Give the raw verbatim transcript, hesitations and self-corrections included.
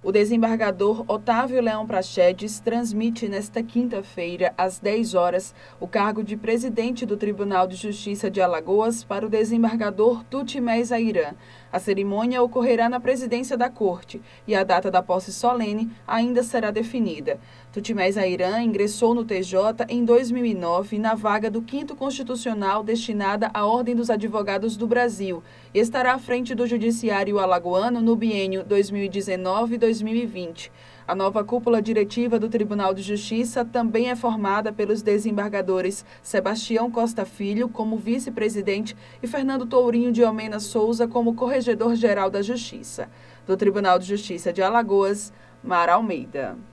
O desembargador Otávio Leão Praxedes transmite nesta quinta-feira, às dez horas, o cargo de presidente do Tribunal de Justiça de Alagoas para o desembargador Tutimés Airã. A cerimônia ocorrerá na presidência da Corte e a data da posse solene ainda será definida. Tutimés Airã ingressou no T J em dois mil e nove na vaga do quinto Constitucional destinada à Ordem dos Advogados do Brasil e estará à frente do Judiciário alagoano no biênio dois mil e dezenove a dois mil e vinte. A nova cúpula diretiva do Tribunal de Justiça também é formada pelos desembargadores Sebastião Costa Filho como vice-presidente e Fernando Tourinho de Almeida Souza como corregedor-geral da Justiça. Do Tribunal de Justiça de Alagoas, Mara Almeida.